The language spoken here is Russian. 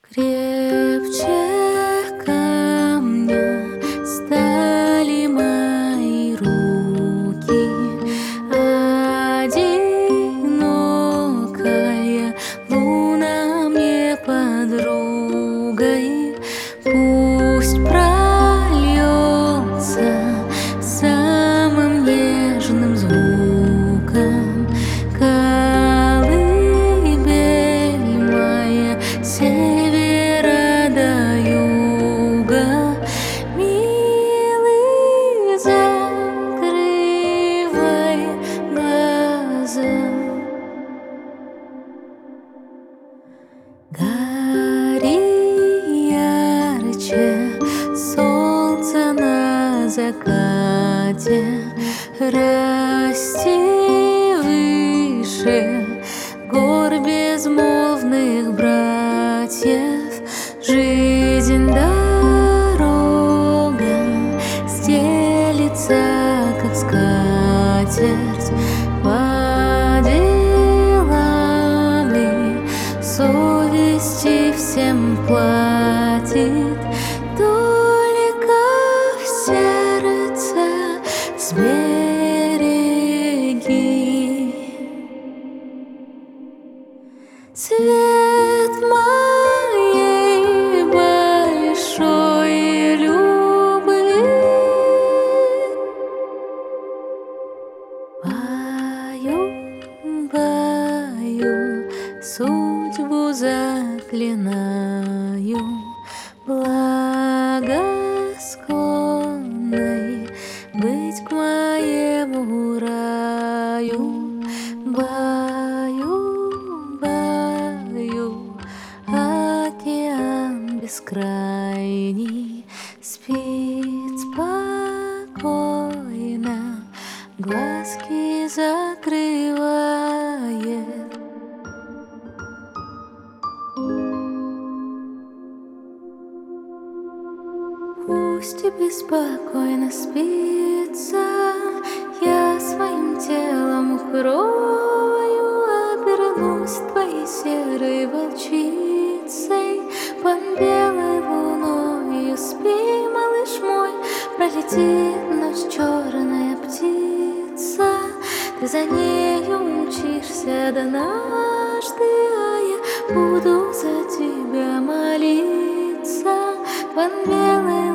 Крепче камня стали мои руки, одинокая луна мне подругой. Пусть прольется самым нежным звуком колыбель моя севера до юга. Милый, закрывай глаза. Гори ярче солнце на закате, расти выше гор безмолвных братьев. Жизнь дорога стелится, как скатерть, по делам, и совести всем платит. Только в сердце сбереги цвет моей большой любви. Пою, пою, судьбу заклинаю, благосклонной быть к моему раю. Баю, баю, океан бескрайний спит спокойно, глазки закрывает. Пусть и беспокойно спится, я своим телом укрою, обернусь твоей серой волчицей под белой луною. Спи, малыш мой, пролетит ночь черная птица, ты за нею мчишься однажды, а я буду за тебя молиться под белой